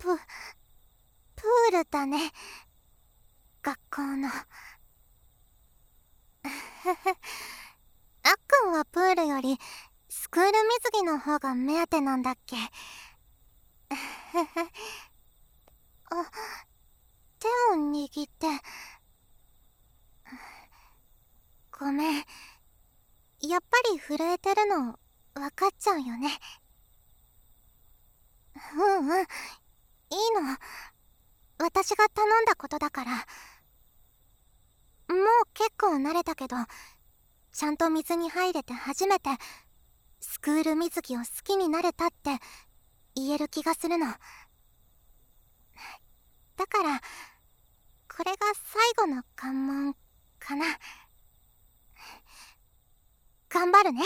プールだね。学校の。あっくんはプールよりスクール水着の方が目当てなんだっけ。あ、手を握って。ごめん。やっぱり震えてるの分かっちゃうよね。うんうん、いいの。私が頼んだことだから。もう結構慣れたけど、ちゃんと水に入れて初めてスクール水着を好きになれたって言える気がするの。だからこれが最後の関門かな。頑張るね。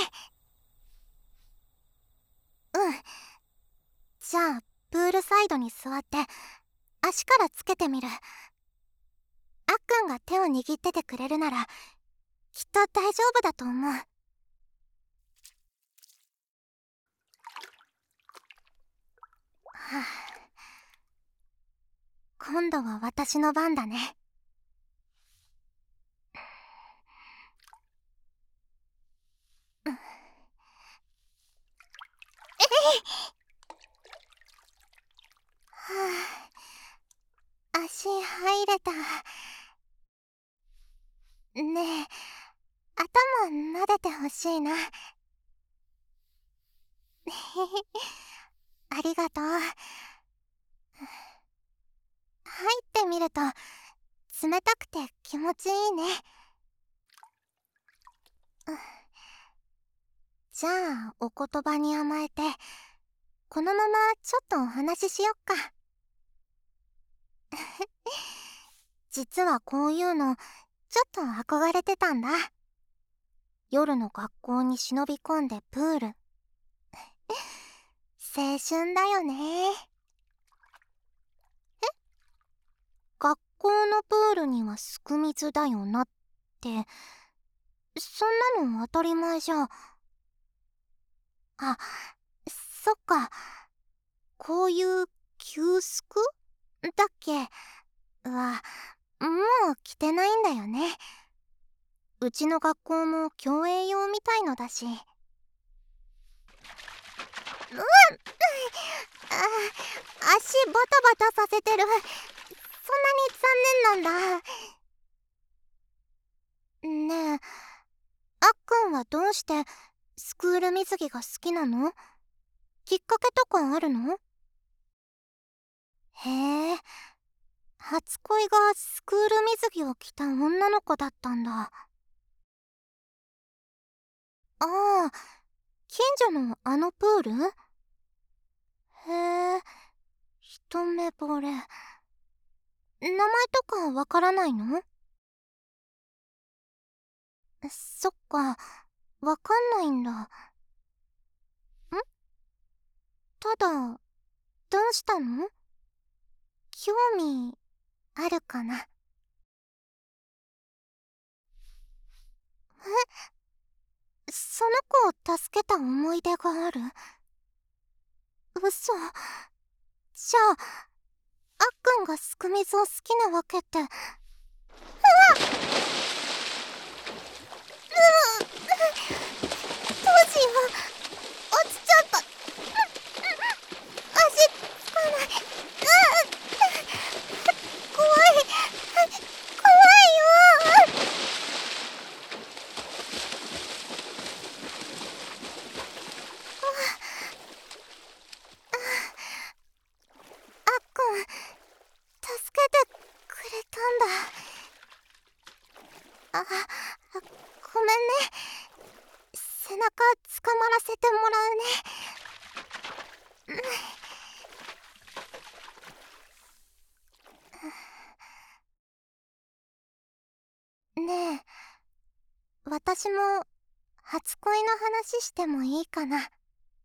うん。じゃあプールサイドに座って足からつけてみる。あっくんが手を握っててくれるならきっと大丈夫だと思う。はあ、今度は私の番だね。はあ、足入れた。ねえ、頭撫でてほしいな。ありがとう。入ってみると冷たくて気持ちいいね。じゃあお言葉に甘えてこのままちょっとお話ししよっか。実はこういうのちょっと憧れてたんだ。夜の学校に忍び込んでプール。青春だよね。学校のプールにはすく水だよなって、そんなの当たり前じゃ。あ、そっか。こういう給スクだっけはもう着てないんだよね。うちの学校も競泳用みたいのだし。足バタバタさせてる。そんなに残念なんだ。ねえ、あっくんはどうしてスクール水着が好きなの？きっかけとかあるの？へえ、初恋がスクール水着を着た女の子だったんだ。ああ、近所のあのプール？へえ、一目惚れ。名前とかわからないの？そっか、わかんないんだ。ただ、どうしたの？興味あるかな？その子を助けた思い出がある？嘘。じゃあ、あっくんがすく水を好きなわけって。どうしよう、落ちちゃった。足つかない。怖い、怖いよ。あっくん、助けてくれたんだ。ごめんね。背中つかまらせてもらうね。ねえ、私も初恋の話してもいいかな？いい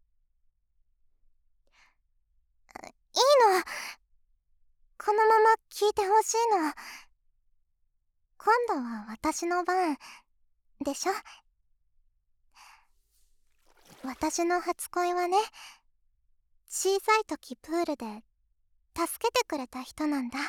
の。このまま聞いてほしいの。今度は私の番でしょ？私の初恋はね、小さい時プールで助けてくれた人なんだ。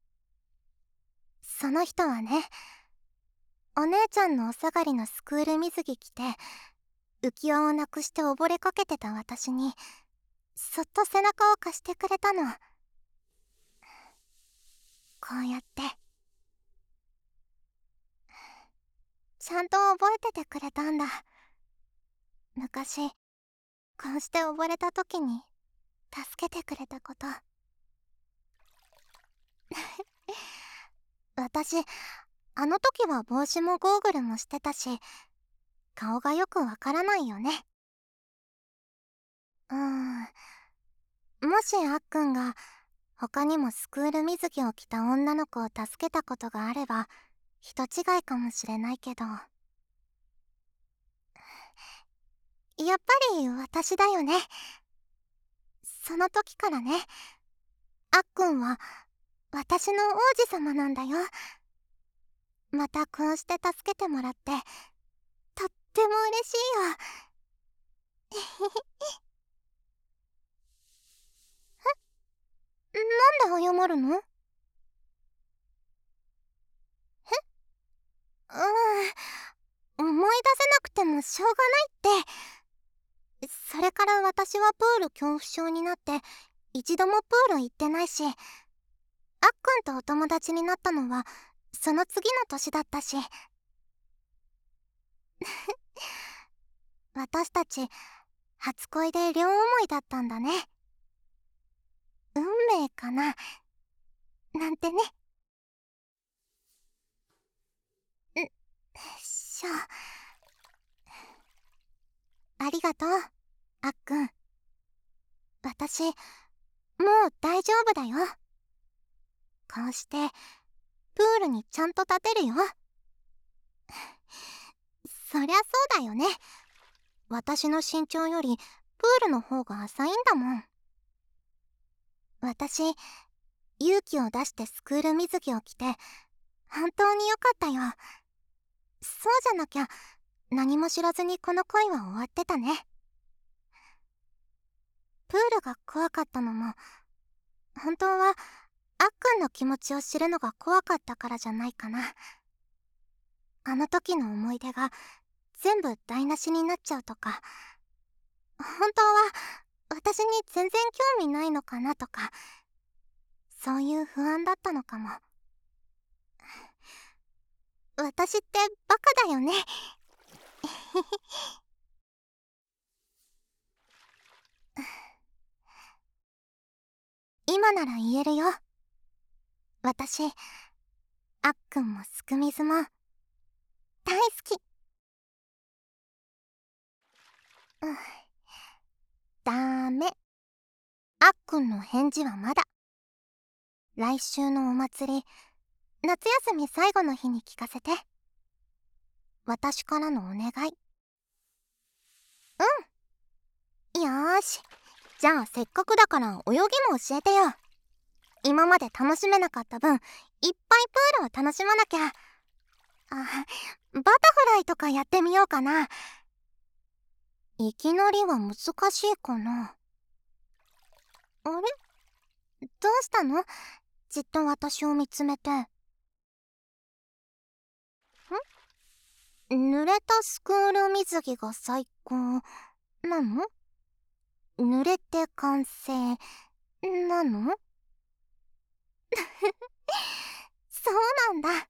その人はね、お姉ちゃんのお下がりのスクール水着着て浮き輪をなくして溺れかけてた私にそっと背中を貸してくれたの。こうやってちゃんと覚えててくれたんだ。昔こうして溺れた時に助けてくれたこと。私あの時は帽子もゴーグルもしてたし顔がよくわからないよね。もしあっくんが他にもスクール水着を着た女の子を助けたことがあれば人違いかもしれないけど、やっぱり私だよね。その時からね、あっくんは私の王子様なんだよ。またこうして助けてもらってとっても嬉しいよ。なんで謝るの？思い出せなくてもしょうがないって。それから私はプール恐怖症になって一度もプール行ってないし、あっくんとお友達になったのはその次の年だったし。私たち初恋で両思いだったんだね。運命かななんてね。ありがとうあっくん。私もう大丈夫だよ。こうしてプールにちゃんと立てるよ。そりゃそうだよね。私の身長よりプールの方が浅いんだもん。私勇気を出してスクール水着を着て本当によかったよ。そうじゃなきゃ何も知らずにこの恋は終わってたね。プールが怖かったのも本当はあっくんの気持ちを知るのが怖かったからじゃないかな。あの時の思い出が全部台無しになっちゃうとか、本当は私に全然興味ないのかなとか、そういう不安だったのかも。私ってバカだよね。今なら言えるよ。私あっくんもすくみずも大好き。ダメ。あっくんの返事はまだ。来週のお祭り夏休み最後の日に聞かせて。私からのお願い。よーし、じゃあせっかくだから泳ぎも教えてよ。今まで楽しめなかった分いっぱいプールを楽しまなきゃ。バタフライとかやってみようかな。いきなりは難しいかな。あれ、どうしたの？じっと私を見つめて。濡れたスクール水着が最高なの？濡れて完成なの？そうなんだ。